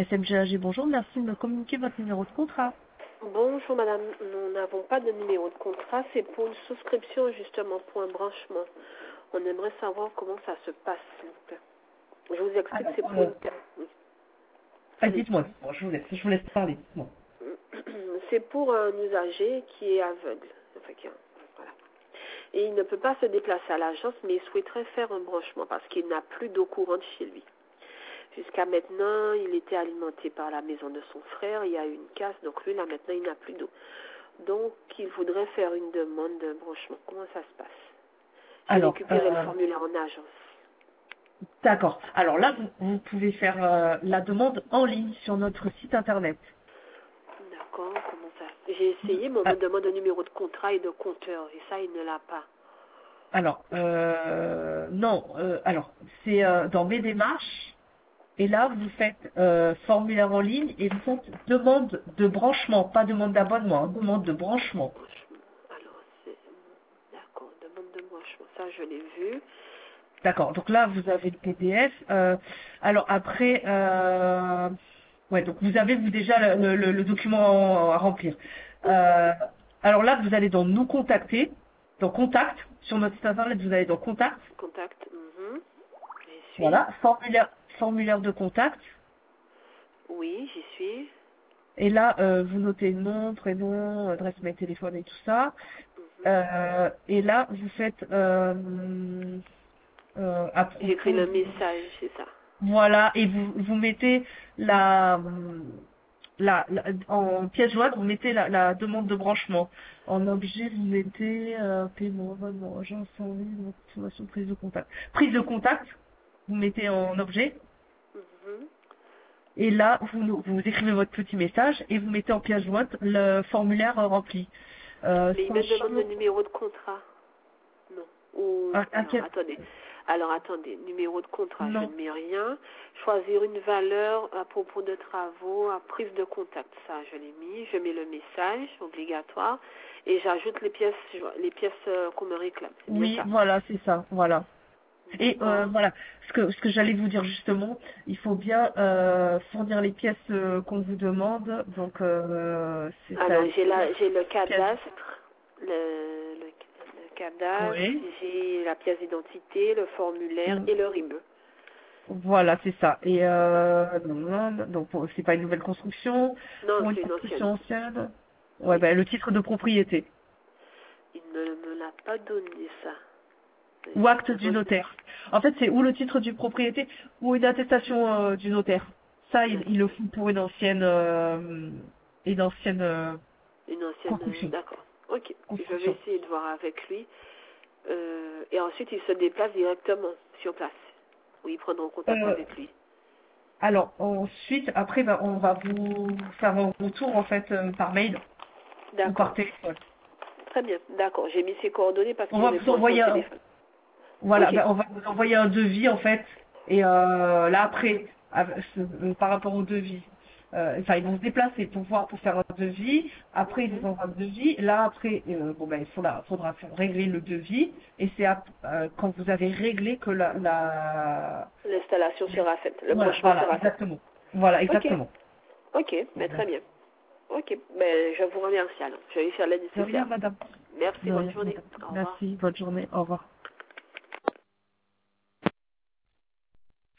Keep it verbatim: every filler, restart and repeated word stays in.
S M G A G, bonjour, merci de me communiquer votre numéro de contrat. Bonjour madame, nous n'avons pas de numéro de contrat, c'est pour une souscription justement, pour un branchement. On aimerait savoir comment ça se passe, s'il vous plaît. Je vous explique, Alors, c'est pour euh, une... oui. ah, Allez. dites-moi, dites-moi, je vous laisse, je vous laisse parler, dites-moi. C'est pour un usager qui est aveugle. Enfin, qui a- voilà. Et il ne peut pas se déplacer à l'agence, mais il souhaiterait faire un branchement parce qu'il n'a plus d'eau courante chez lui. Jusqu'à maintenant, il était alimenté par la maison de son frère, il y a eu une casse, donc lui, là, maintenant, il n'a plus d'eau. Donc, il voudrait faire une demande de branchement. Comment ça se passe? J'ai Alors, récupéré le euh, formulaire en agence. d'accord. Alors là, vous, vous pouvez faire euh, la demande en ligne sur notre site internet. D'accord, comment ça? J'ai essayé, mais on Ah, me demande un numéro de contrat et de compteur, et ça, il ne l'a pas. alors, euh, non, euh, alors, c'est euh, dans mes démarches, et là, vous faites euh, formulaire en ligne et vous faites demande de branchement, pas demande d'abonnement, hein, demande de branchement. Branchement. Alors, c'est... D'accord, demande de branchement. Ça, je l'ai vu. D'accord. Donc là, vous avez le P D F. Euh, alors après, euh, ouais, donc vous avez vous déjà le, le- le document à remplir. Euh, alors là, vous allez dans nous contacter, dans contact, sur notre site internet, vous allez dans contact, Contact. Mhm. J'y suis. voilà, formulaire, formulaire de contact. Oui, j'y suis. Et là, euh, vous notez nom, prénom, adresse mail, téléphone et tout ça. Mhm. Euh, et là, vous faites euh, euh, à J'écris propos le du, message, c'est ça. voilà, et vous, vous mettez la, la, la- en pièce jointe, vous mettez la, la demande de branchement. En objet, vous mettez euh, paiement, abonnement, agence, service, consommation, prise de contact. Prise de contact, vous mettez en objet, Mhm. et là, vous, nous- vous écrivez votre petit message et vous mettez en pièce jointe le formulaire euh, rempli. Euh, Mais il me demande le sachant, numéro de contrat. Non. Ou un- un alors pièce- attendez. Alors attendez, numéro de contrat, je non, ne mets rien. Choisir une valeur à propos de travaux, à prise de contact, ça je l'ai mis. Je mets le message obligatoire et j'ajoute les pièces les pièces euh, qu'on me réclame. C'est bien oui, ça. voilà, c'est ça, voilà. Et euh, D'accord. voilà, ce que, ce que j'allais vous dire justement, il faut bien euh, fournir les pièces euh, qu'on vous demande. Donc, euh, c'est ça. Alors j'ai la j'ai le Pièce. cadastre, le, le, le cadastre, Oui. j'ai la pièce d'identité, le formulaire Mm. et le R I B. Voilà, c'est ça. Et euh, non, non, non, donc pour- c'est pas une nouvelle construction, Non, pour une c'est une ancienne. construction ancienne. Ouais, Oui. ben le titre de propriété Il ne me l'a pas donné ça. ou acte Je du re- notaire. En fait, c'est ou le titre du propriété ou une attestation euh, du notaire. Ça, il, il le faut pour une ancienne, euh, une ancienne euh, Une ancienne, euh, construction. d'accord. Ok, je vais Construction. essayer de voir avec lui. Euh, et ensuite, il se déplace directement sur place. Ou ils prendront contact Euh, avec lui. alors ensuite, après, ben, on va vous faire un retour en fait euh, par mail ou par D'accord. téléphone. Très bien. D'accord. J'ai mis ses coordonnées parce On qu'il va vous répond à son envoyer un, téléphone. voilà, Ok. ben, on va vous envoyer un devis en fait. Et euh, là après, avec- ce- euh, par rapport au devis, euh, enfin ils vont se déplacer pour voir pour faire un devis. Après ils Mhm. vous envoient le devis. Là après, euh, bon ben il faudra, faudra faire régler le devis. Et c'est ap- euh, quand vous avez réglé que la, la... L'installation sera faite. Le voilà, branchement voilà, sera fait. exactement. Voilà, Ok. exactement. Ok. Mais très bien. Ok. Ben, je vous remercie alors. Je vais faire le De rien, nécessaire. madame. Merci. De Bonne rien, journée. madame. Au revoir. Merci, bonne journée, au revoir.